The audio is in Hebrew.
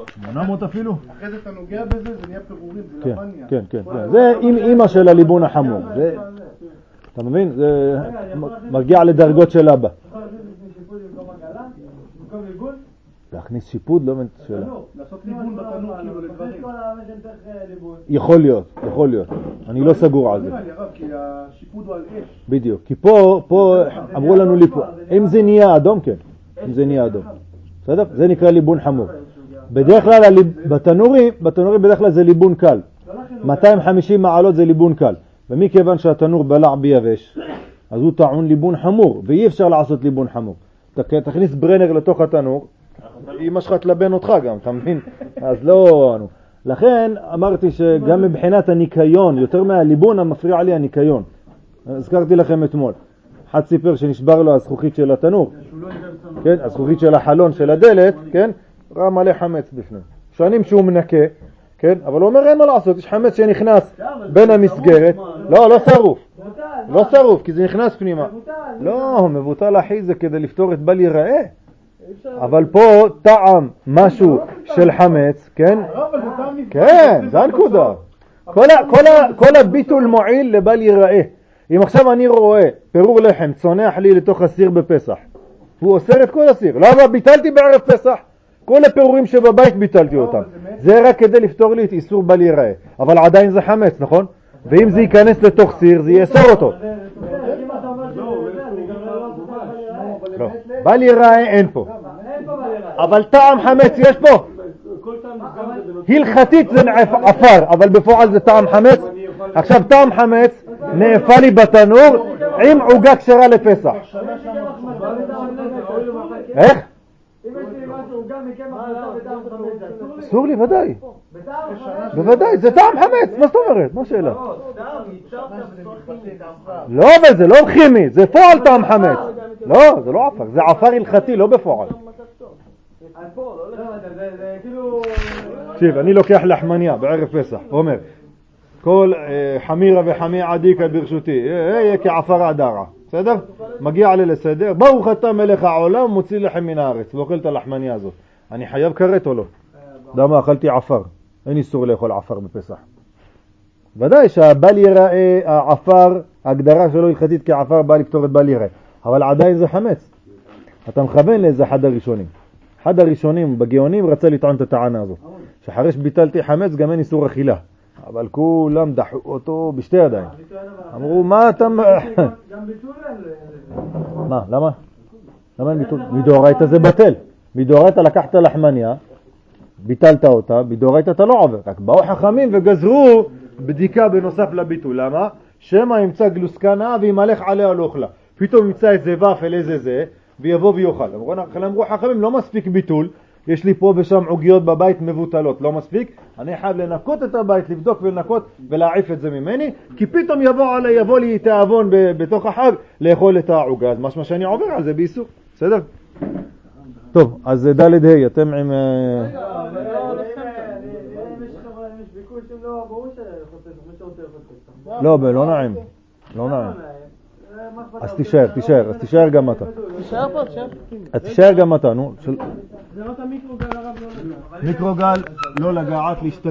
800 אפילו? אחרי זה אתה נוגע בזה, זה נהיה פירורים, זה לבניה. כן, כן, כן. זה אימא של הליבון החמור. אתה מבין? זה מרגיע לדרגות של אבא. להכניס שיפוד לא מבין שאלה. לעשות ליבון בתנור כאילו לדברים. יכול להיות. אני לא סגור על זה. כי השיפוד הוא על אש. בדיוק. כי פה אמרו לנו ליפון. אם זה נהיה אדום, כן. אם זה נהיה אדום. בסדר? זה נקרא ליבון חמור. בדרך כלל בתנורים בדרך כלל זה ליבון קל. 250 מעלות זה ליבון קל. ומכיוון שהתנור בלע ביבש, אז הוא טעון ליבון חמור, ואי אפשר לעשות ליבון חמור. תכניס ברנר לתוך התנור, אמא שלך תלבן אותך גם, אתה מבין? אז לא... לכן אמרתי שגם מבחינת הניקיון, יותר מהליבון המפריע לי הניקיון. הזכרתי לכם אתמול. אחד סיפר שנשבר לו הזכוכית של התנור, כן? הזכוכית של החלון של הדלת, כן? ראה מלא חמץ בפנים. שנים שהוא מנקה, כן? אבל הוא אומר אין מה לעשות, יש חמץ שנכנס בין המסגרת. לא שרוף. לא שרוף, כי זה נכנס פנימה. לא, מבוטל אחי, זה כדי לפתור את בל ייראה. אבל פה טעם משהו של חמץ, כן? כן, זה הנקודה. כל הביטול מועיל לבל ייראה. אם עכשיו אני רואה פירור לחם צונח לי לתוך הסיר בפסח, הוא אוסר את כל הסיר. לא, אבל ביטלתי בערב פסח. כל הפירורים שבבית ביטלתי אותם. זה רק כדי לפתור לי את איסור בל ייראה. אבל עדיין זה חמץ, נכון? ואם זה ייכנס לתוך סיר, זה יאסר אותו. לא, בל ייראה אין פה. אבל טעם חמץ יש פה. הלכתית זה עפר, אבל בפועל זה טעם חמץ. עכשיו טעם חמץ נאפה לי בתנור עם עוגה כשרה לפסח. איך? אסור לי, ודאי. בוודאי, זה טעם חמץ, מה זאת אומרת? מה השאלה? לא, אבל זה לא כימי, זה פועל טעם חמץ. לא, זה לא עפר, זה עפר הלכתי, לא בפועל. תקשיב, אני לוקח לחמניה בערב פסח, אומר, כל חמירה וחמי עדיקה ברשותי, יהיה כעפר עדרה, בסדר? מגיע לי לסדר, ברוך אתה מלך העולם, מוציא לחם מן הארץ, ואוכל את הלחמניה הזאת. אני חייב קראת או לא? למה אכלתי עפר? אין איסור לאכול עפר בפסח. ודאי שהבל ייראה, העפר, ההגדרה שלו הלכתית כעפר בא לפתור את בל ייראה, אבל עדיין זה חמץ. אתה מכוון לאיזה אחד הראשונים. אחד הראשונים בגאונים רצה לטעון את הטענה הזאת. שאחרי שביטלתי חמץ גם אין איסור אכילה. אבל כולם דחו אותו בשתי ידיים. אמרו, מה אתה... גם ביטול להם. מה? למה? למה אין ביטול? מדאורייתא זה בטל. מדאורייתא לקחת לחמניה, ביטלת אותה, מדאורייתא אתה לא עובר. רק באו חכמים וגזרו בדיקה בנוסף לביטול. למה? שמא ימצא גלוסקנה וימלך עליה לא אוכלה. פתאום ימצא איזה ופל איזה זה, ויבוא ויוכל. אמרו חכמים, לא מספיק ביטול, יש לי פה ושם עוגיות בבית מבוטלות, לא מספיק, אני חייב לנקות את הבית, לבדוק ולנקות ולהעיף את זה ממני, כי פתאום יבוא לי תאבון בתוך החג לאכול את העוגה, אז משמע שאני עובר על זה באיסור, בסדר? טוב, אז ד' ה' אתם עם... לא, לא נעים, לא נעים. אז תישאר גם אתה. תישאר פה, תישאר. אז תישאר גם אתה, נו. זה לא את המיקרוגל הרב לא לגעת. מיקרוגל לא לגעת,